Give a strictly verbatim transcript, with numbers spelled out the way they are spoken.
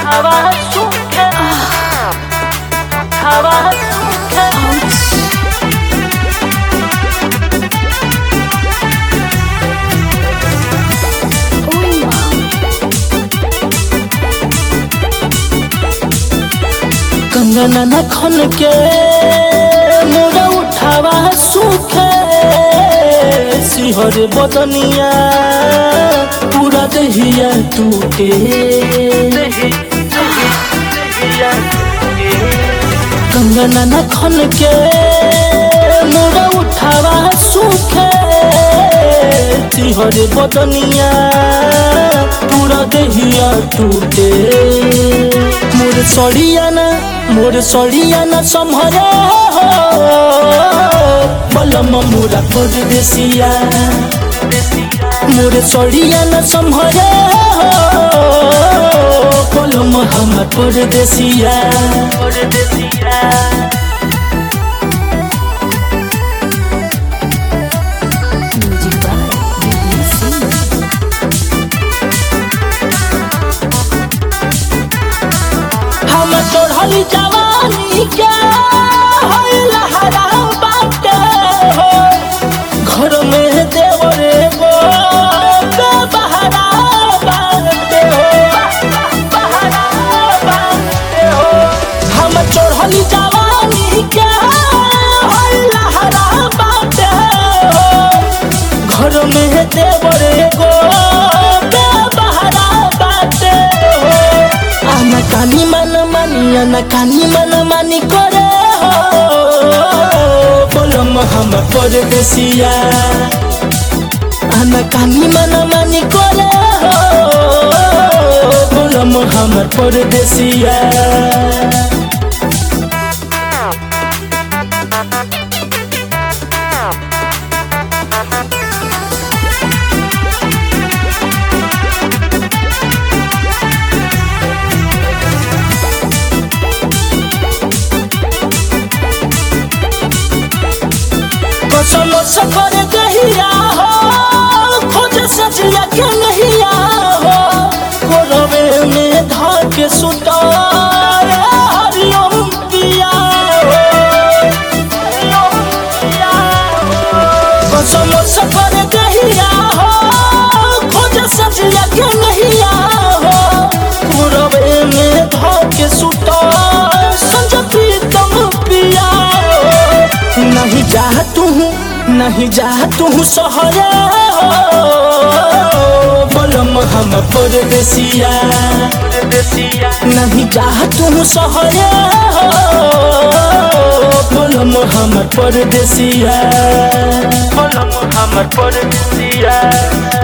हवा सूखे हवा सूखे कंगना न खन के मोरा उठावा सूखे सिहर बदनिया पूरा दहिया टूटे कंगना न खन के मोरा उठावा सूखे सिहर बदनिया पूरा दहिया टूटे मोर सड़िया ना मोर सड़िया ना संभरे हो बलम मोरा परदेसिया मोर सड़िया ना संभरे हो बलम हमर परदेसिया हम चढ़ली जवानी के होइल हरा बाटे हो घर में देवरे गो बहरा बाटे हो बहरा बाटे हो हम चढ़ली जवानी के होइल हरा बाटे हो घर में देवरे गो बहरा बाटे हो आना कानी मन मानिया ना कानी मन मानी करे हो बोलम हम परदेसिया आना कानी मन मानी करे हो बोलम हम परदेसिया कसम से कर दहिया हो खोज सजिया के नहिया हो कोरवे में धाक सुता हरिओम पिया हो हरिओम पिया हो कसम से कर दहिया हो खोज सजिया के नहिया हो कोरवे में धाक सुता संज प्रीतम पिया हो नहीं चाह तू नहीं जा तू सहरे हो बलम हम परदेसिया नहीं जा तू सहरे हो बलम हम परदेसिया बलम हम परदेसिया।